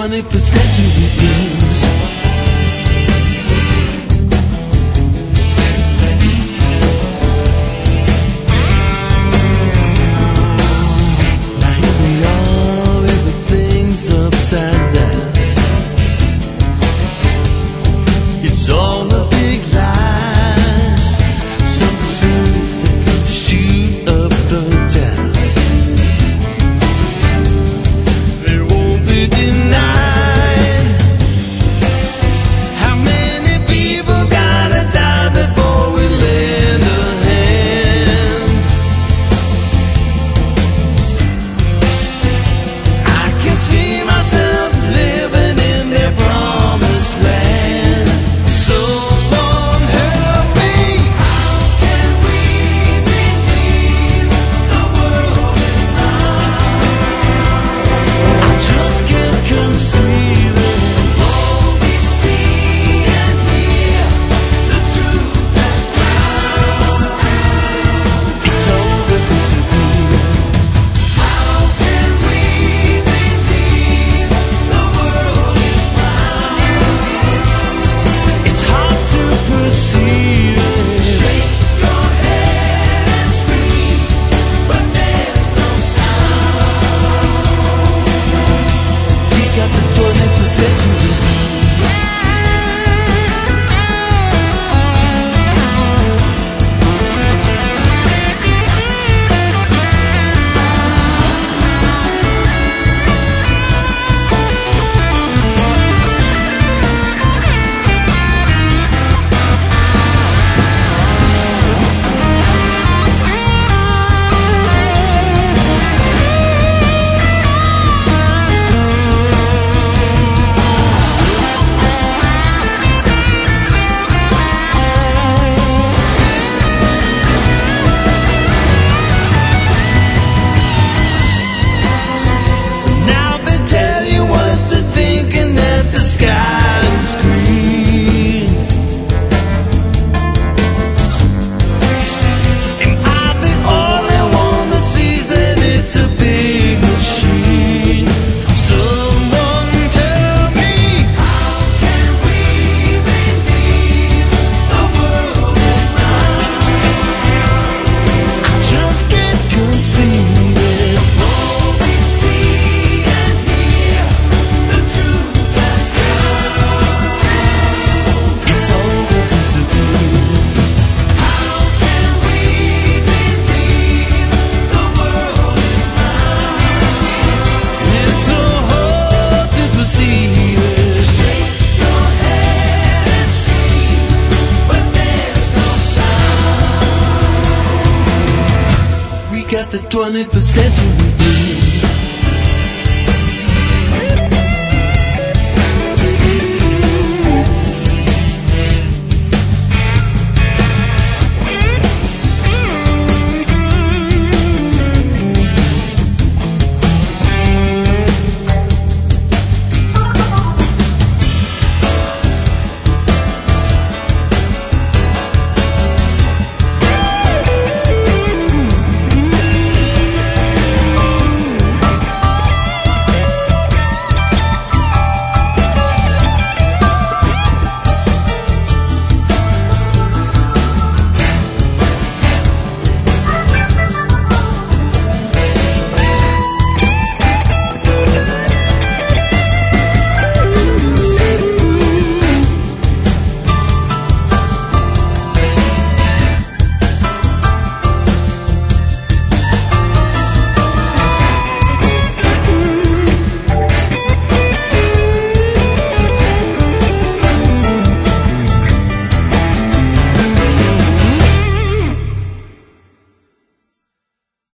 21st century blues. Now here we are, everything's upside down. It's all a big lie. Something soon that could shoot up the town. They won't be denied. How many people gotta die before we lend a hand? I can see myself living in their promised land. Someone help me. How can we believe the world is not? I just can't conceive it. All we see and hear, the truth has found. It's all but disappeared. How can we believe the world is not? It's hard to perceive it. Shake your head and scream, but there's no sound. We got the 21st century. Now they tell you what to think and that the sky is green. Am I the only one that sees that it's a big machine? Someone tell me, how can we believe the world is not? I just can't conceive it. All we see and hear, the truth has come. It's all but disappeared. How can we believe the world is not? It's so hard to perceive it. Shake your head and scream, but there's no sound. We got the 21st century.